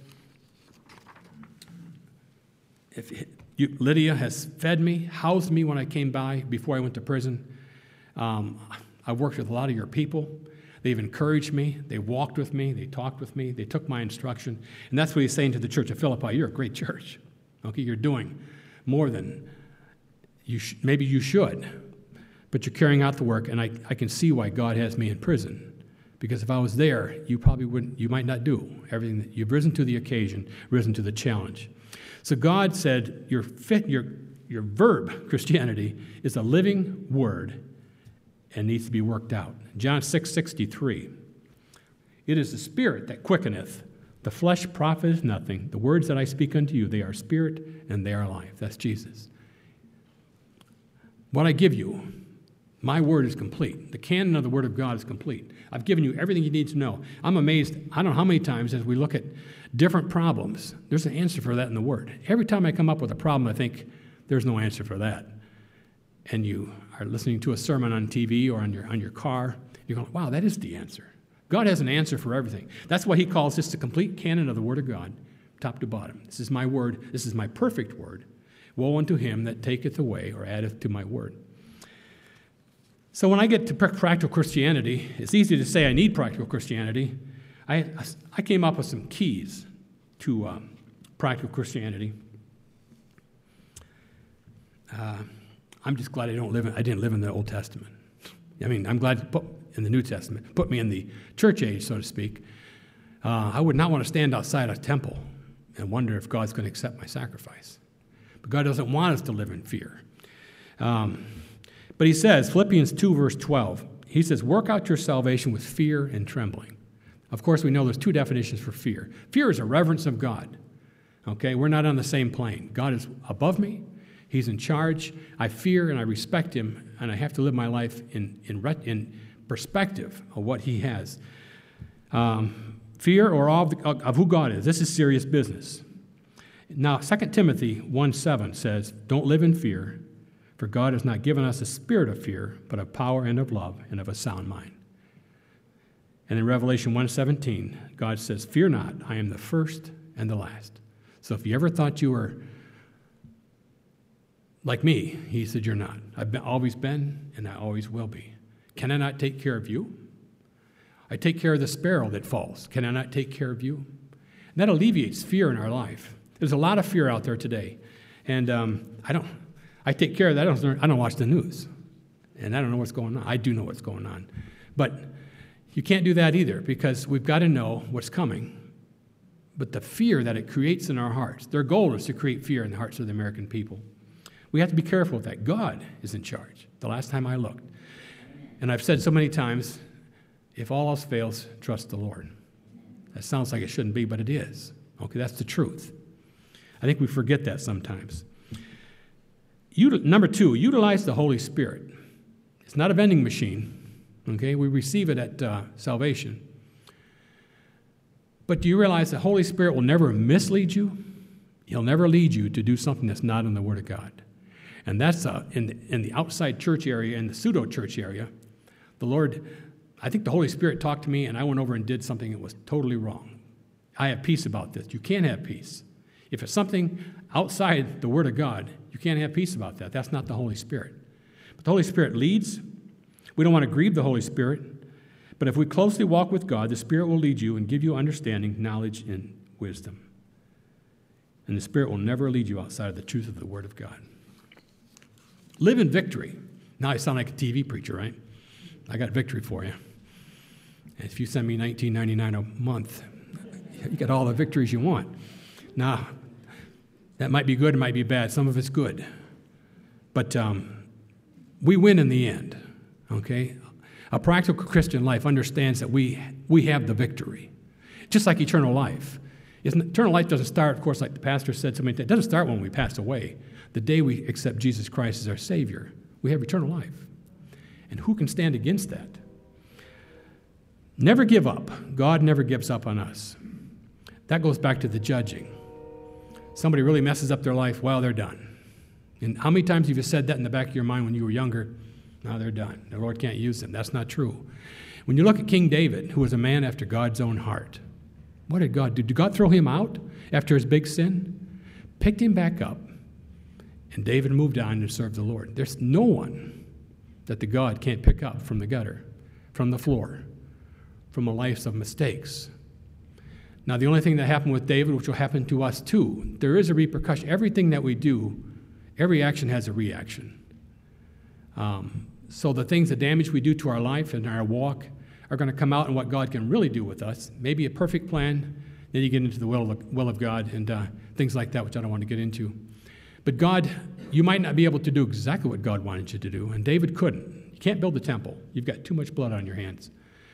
Lydia has fed me, housed me when I came by before I went to prison. I worked with a lot of your people. They've encouraged me. They walked with me. They talked with me. They took my instruction. And that's what he's saying to the church of Philippi. You're a great church. Okay, you're doing more than maybe you should, but you're carrying out the work, and I can see why God has me in prison. Because if I was there, you probably wouldn't, you might not do everything that you've risen to the occasion, risen to the challenge. So God said, your verb, Christianity, is a living word and needs to be worked out. John 6:63. It is the Spirit that quickeneth. The flesh profiteth nothing. The words that I speak unto you, they are spirit and they are life. That's Jesus. What I give you, my word is complete. The canon of the Word of God is complete. I've given you everything you need to know. I'm amazed, I don't know how many times as we look at different problems, there's an answer for that in the Word. Every time I come up with a problem, I think, there's no answer for that. And you are listening to a sermon on TV or on your car, you're going, wow, that is the answer. God has an answer for everything. That's why he calls this the complete canon of the Word of God, top to bottom. This is my word. This is my perfect word. Woe unto him that taketh away or addeth to my word. So when I get to practical Christianity, it's easy to say I need practical Christianity. I came up with some keys to practical Christianity. I'm just glad I didn't live in the Old Testament. I mean, I'm glad in the New Testament, put me in the church age, so to speak. I would not want to stand outside a temple and wonder if God's going to accept my sacrifice. But God doesn't want us to live in fear. But he says, Philippians 2, verse 12, he says, work out your salvation with fear and trembling. Of course, we know there's two definitions for fear. Fear is a reverence of God. Okay, we're not on the same plane. God is above me. He's in charge. I fear and I respect him, and I have to live my life in perspective of what he has. Fear or awe of who God is. This is serious business. Now, 2 Timothy 1:7 says, don't live in fear, for God has not given us a spirit of fear, but of power and of love and of a sound mind. And in Revelation 1:17, God says, fear not, I am the first and the last. So if you ever thought you were like me, he said, you're not. I've always been, and I always will be. Can I not take care of you? I take care of the sparrow that falls. Can I not take care of you? And that alleviates fear in our life. There's a lot of fear out there today. And I take care of that. I don't watch the news. And I don't know what's going on. I do know what's going on. But you can't do that either, because we've got to know what's coming. But the fear that it creates in our hearts, their goal is to create fear in the hearts of the American people. We have to be careful with that. God is in charge. The last time I looked. And I've said so many times, if all else fails, trust the Lord. That sounds like it shouldn't be, but it is. Okay, that's the truth. I think we forget that sometimes. Number 2, utilize the Holy Spirit. It's not a vending machine. Okay, we receive it at salvation. But do you realize the Holy Spirit will never mislead you? He'll never lead you to do something that's not in the Word of God. And that's in the outside church area, in the pseudo-church area. The Lord, I think the Holy Spirit talked to me, and I went over and did something that was totally wrong. I have peace about this. You can't have peace. If it's something outside the Word of God, you can't have peace about that. That's not the Holy Spirit. But the Holy Spirit leads. We don't want to grieve the Holy Spirit. But if we closely walk with God, the Spirit will lead you and give you understanding, knowledge, and wisdom. And the Spirit will never lead you outside of the truth of the Word of God. Live in victory. Now I sound like a TV preacher, right? I got victory for you. And if you send me $19.99 a month, you get all the victories you want. Now, that might be good, it might be bad. Some of it's good. But we win in the end, okay? A practical Christian life understands that we have the victory, just like eternal life. Eternal life doesn't start, of course, like the pastor said so many times, it doesn't start when we pass away. The day we accept Jesus Christ as our Savior, we have eternal life. And who can stand against that? Never give up. God never gives up on us. That goes back to the judging. Somebody really messes up their life, well, they're done. And how many times have you said that in the back of your mind when you were younger? No, they're done. The Lord can't use them. That's not true. When you look at King David, who was a man after God's own heart, what did God do? Did God throw him out after his big sin? Picked him back up, and David moved on and served the Lord. There's no one that the God can't pick up from the gutter, from the floor, from a life of mistakes. Now, the only thing that happened with David, which will happen to us too, there is a repercussion. Everything that we do, every action has a reaction. So the things, the damage we do to our life and our walk are going to come out in what God can really do with us. Maybe a perfect plan, then you get into the will of God and things like that, which I don't want to get into. But God, you might not be able to do exactly what God wanted you to do, and David couldn't. You can't build the temple. You've got too much blood on your hands.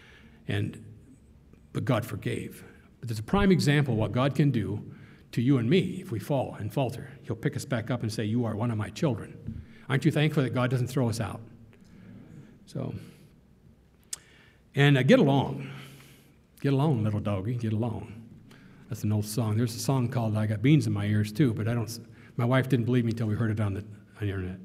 But God forgave. But there's a prime example of what God can do to you and me if we fall and falter. He'll pick us back up and say, you are one of my children. Aren't you thankful that God doesn't throw us out? So, and get along. Get along, little doggy, get along. That's an old song. There's a song called I Got Beans in My Ears too, but my wife didn't believe me until we heard it on the internet.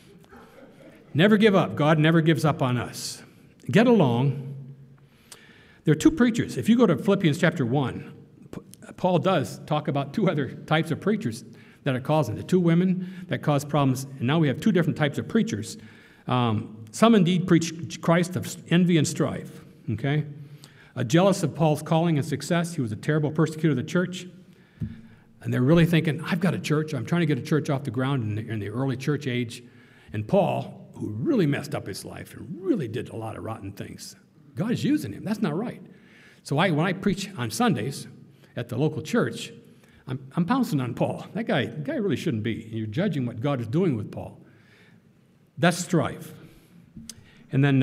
Never give up. God never gives up on us. Get along. There are two preachers. If you go to Philippians chapter 1, Paul does talk about two other types of preachers that are causing. The two women that cause problems, and now we have two different types of preachers. Some indeed preach Christ of envy and strife, okay? Jealous of Paul's calling and success. He was a terrible persecutor of the church. And they're really thinking, I've got a church. I'm trying to get a church off the ground in the early church age. And Paul, who really messed up his life and really did a lot of rotten things, God is using him. That's not right. So when I preach on Sundays at the local church, I'm pouncing on Paul. That guy really shouldn't be. You're judging what God is doing with Paul. That's strife. And then,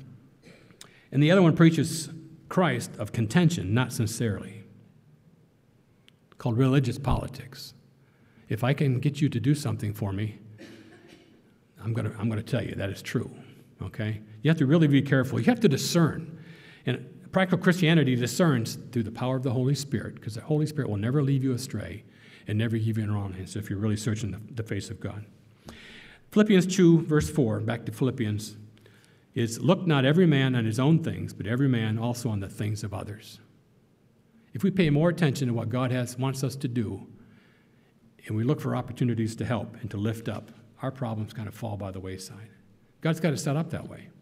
and the other one preaches Christ of contention, not sincerely, called religious politics. If I can get you to do something for me, I'm going to tell you that is true. Okay? You have to really be careful. You have to discern. And practical Christianity discerns through the power of the Holy Spirit, because the Holy Spirit will never leave you astray and never give you in wrong hands if you're really searching the face of God. Philippians 2, verse 4, back to Philippians, is look not every man on his own things, but every man also on the things of others. If we pay more attention to what God wants us to do, and we look for opportunities to help and to lift up, our problems kind of fall by the wayside. God's got it set up that way.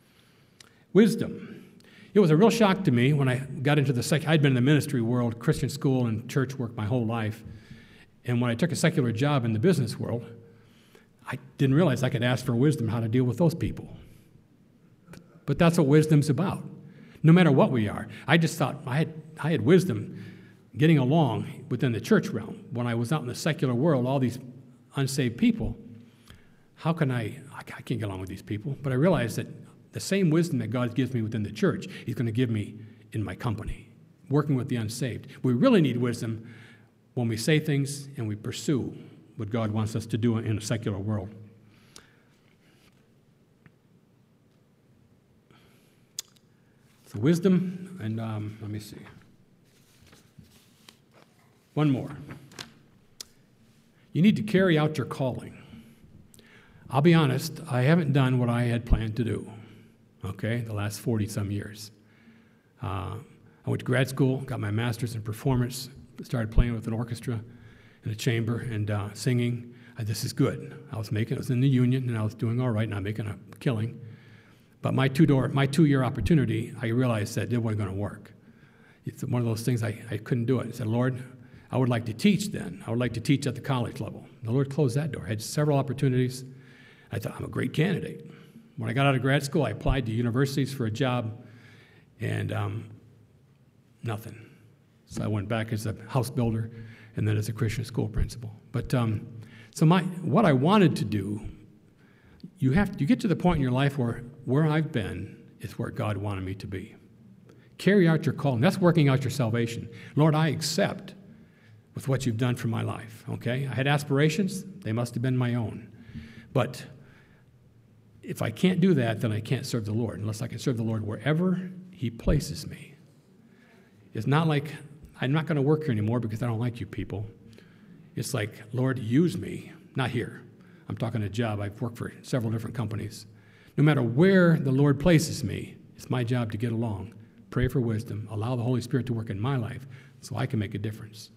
Wisdom. It was a real shock to me when I got into I'd been in the ministry world, Christian school and church work my whole life. And when I took a secular job in the business world, I didn't realize I could ask for wisdom how to deal with those people. But that's what wisdom's about. No matter what we are. I just thought I had wisdom getting along within the church realm. When I was out in the secular world, all these unsaved people, how can I can't get along with these people. But I realized that the same wisdom that God gives me within the church, he's going to give me in my company, working with the unsaved. We really need wisdom when we say things and we pursue what God wants us to do in a secular world. So wisdom, and let me see. One more. You need to carry out your calling. I'll be honest, I haven't done what I had planned to do, okay, the last 40-some years. I went to grad school, got my master's in performance, started playing with an orchestra in a chamber and singing. This is good. I was in the union, and I was doing all right, and I'm making a killing. But my 2-year opportunity, I realized that it wasn't going to work. It's one of those things I couldn't do it. I said, Lord, I would like to teach then. I would like to teach at the college level. The Lord closed that door. I had several opportunities. I thought, I'm a great candidate. When I got out of grad school, I applied to universities for a job, and nothing. So I went back as a house builder and then as a Christian school principal. But what I wanted to do, you get to the point in your life where I've been is where God wanted me to be. Carry out your calling. That's working out your salvation. Lord, I accept with what you've done for my life, okay? I had aspirations. They must have been my own. But if I can't do that, then I can't serve the Lord, unless I can serve the Lord wherever he places me. It's not like I'm not going to work here anymore because I don't like you people. It's like, Lord, use me. Not here. I'm talking a job. I've worked for several different companies. No matter where the Lord places me, it's my job to get along, pray for wisdom, allow the Holy Spirit to work in my life so I can make a difference.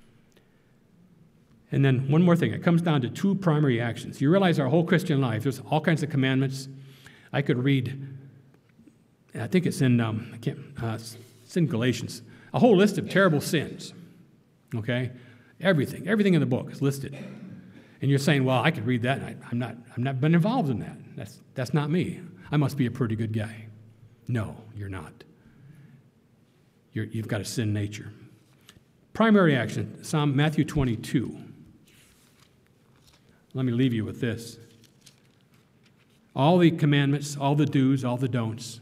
And then one more thing. It comes down to two primary actions. You realize our whole Christian life, there's all kinds of commandments. I could read I think it's in, it's in Galatians, a whole list of terrible sins, okay? Everything in the book is listed. And you're saying, well, I could read that, and I'm not been involved in that. That's not me. I must be a pretty good guy. No, you're not. You've got a sin nature. Primary action, Matthew 22. Let me leave you with this. All the commandments, all the do's, all the don'ts,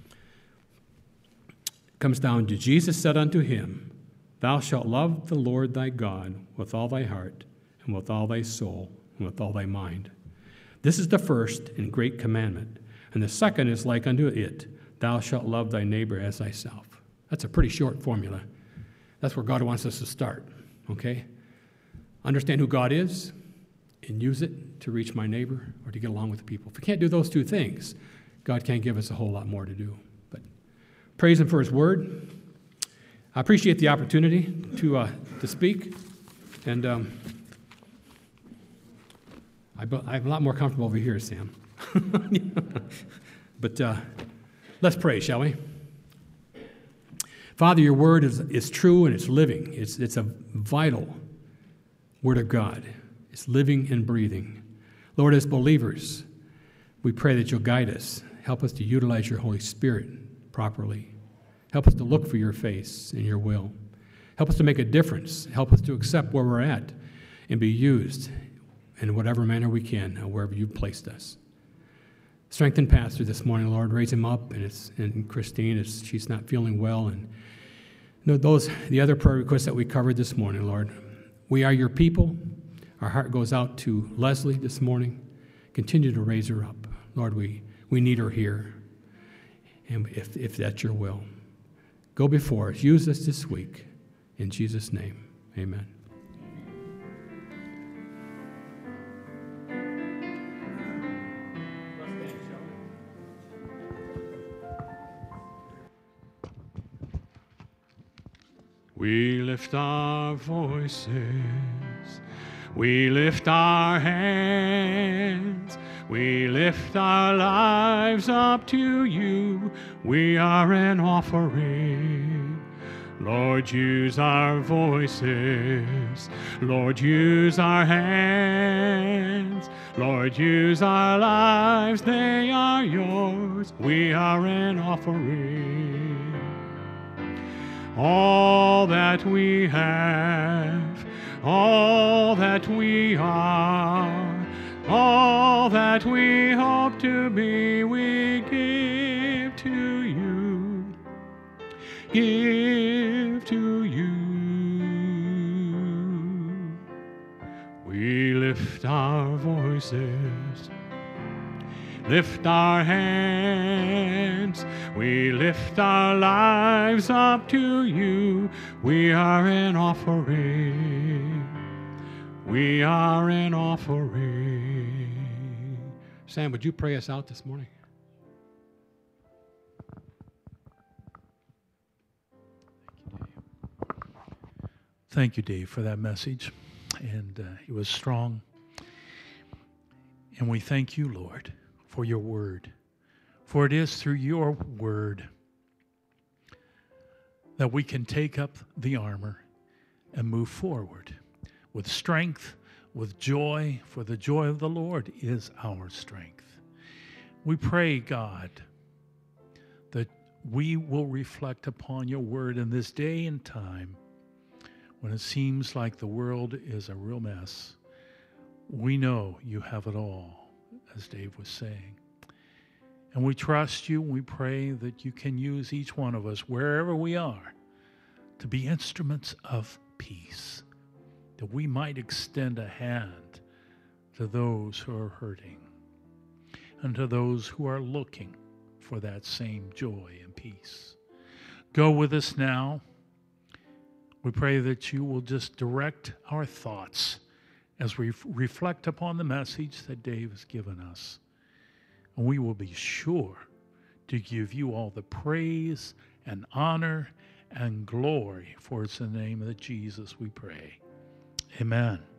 comes down to Jesus said unto him, Thou shalt love the Lord thy God with all thy heart, and with all thy soul, and with all thy mind. This is the first and great commandment. And the second is like unto it, Thou shalt love thy neighbor as thyself. That's a pretty short formula. That's where God wants us to start, okay? Understand who God is and use it to reach my neighbor or to get along with the people. If we can't do those two things, God can't give us a whole lot more to do. But praise him for his word. I appreciate the opportunity to speak, and I'm a lot more comfortable over here, Sam. But let's pray, shall we? Father, your word is true and it's living. It's a vital word of God. It's living and breathing. Lord, as believers, we pray that you'll guide us. Help us to utilize your Holy Spirit properly. Help us to look for your face and your will. Help us to make a difference. Help us to accept where we're at and be used in whatever manner we can, wherever you've placed us. Strengthen Pastor this morning, Lord. Raise him up, and Christine, she's not feeling well. And the other prayer requests that we covered this morning, Lord. We are your people. Our heart goes out to Leslie this morning. Continue to raise her up. Lord, we need her here. And if that's your will, go before us. Use us this week. In Jesus' name, amen. We lift our voices, we lift our hands, we lift our lives up to you. We are an offering. Lord, use our voices. Lord, use our hands. Lord, use our lives. They are yours. We are an offering. All that we have, all that we are, all that we hope to be, we give to you. Give to you. We lift our voices, lift our hands, we lift our lives up to you. We are an offering. We are an offering. Sam, would you pray us out this morning? Thank you, Dave, for that message. And it was strong. And we thank you, Lord, for your word. For it is through your word that we can take up the armor and move forward with strength, with joy, for the joy of the Lord is our strength. We pray, God, that we will reflect upon your word in this day and time when it seems like the world is a real mess. We know you have it all, as Dave was saying. And we trust you, and we pray that you can use each one of us, wherever we are, to be instruments of peace, that we might extend a hand to those who are hurting and to those who are looking for that same joy and peace. Go with us now. We pray that you will just direct our thoughts as we reflect upon the message that Dave has given us. And we will be sure to give you all the praise and honor and glory, for it's in the name of Jesus we pray. Amen.